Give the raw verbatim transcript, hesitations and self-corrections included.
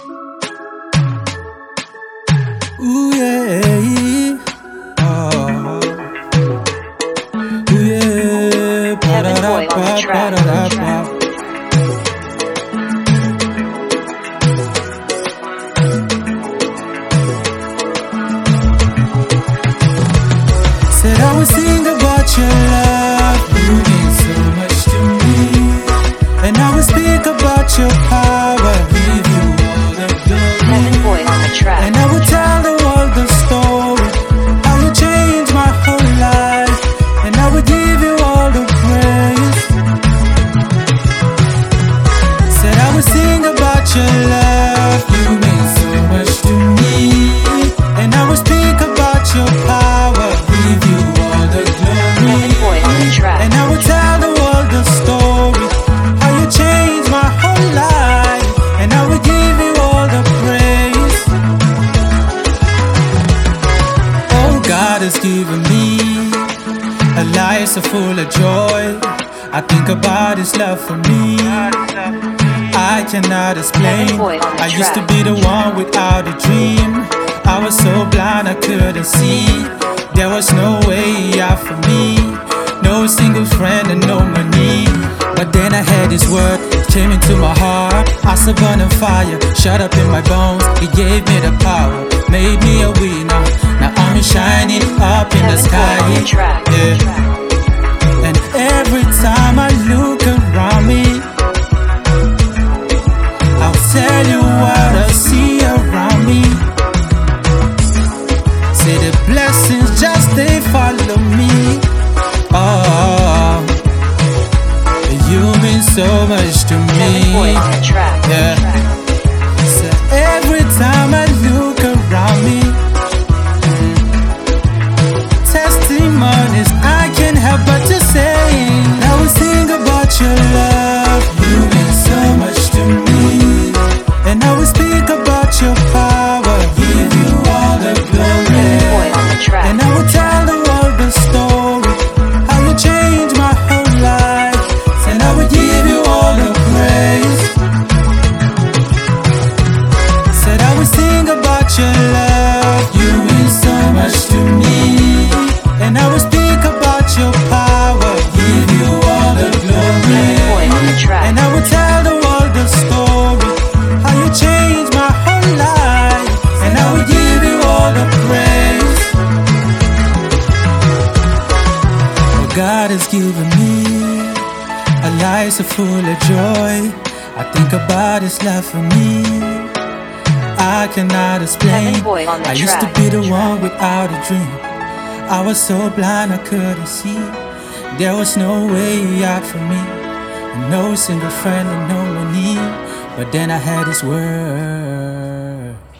Ooh yeah, oh, ooh yeah, Heaven Boy on the track. Said I would sing about your love, you mean so much to me. And I would speak about your power, give you all the glory. Heaven Boy on the track. And I would tell the world the story, how you changed my whole life. And I would give you all the praise. Said I would sing about your love, you mean so much to me. And I would speak about your power, give you all the glory. Heaven Boy on the track. And I would tell the world the story, how you changed my whole life. And I would give you all the praise. Oh, God has given me a life so full of joy. I think about His love for me, I cannot explain. Heaven Boy on the I used to track. be the one without a dream. I was so blind I couldn't see. There was no way out for me, no single friend and no money. But then I heard His word, it came into my heart. I saw burning fire, shut up in my bones. He gave me the power, made me a winner. Now I'm shining up in the Heaven Boy sky. on the track. Yeah. And every time I look around me, I'll tell you what I see around me. Say the blessings just they follow me. Oh, you mean so much to Heaven Boy me. on the track. Yeah. So every time I look around me, testimonies I can't help but to say. I will sing about your love, you mean so much to me. And I will speak about your power, give you all the glory. Heaven Boy on the track. And I will tell the world the story, how you changed my whole life. And I will give you all the praise. Said I will sing about your love, you mean so much to me. And I will speak about your power, give you all the glory. Heaven Boy on the track. And I will tell the world the story, how you changed my whole life. And I will give you all the praise. Oh, God has given me a life so full of joy. I think about His love for me, I cannot explain. Heaven Boy on the I used to track. be the one without a dream. I was so blind I couldn't see. There was no way out for me, and no single friend and no money. But then I had His word.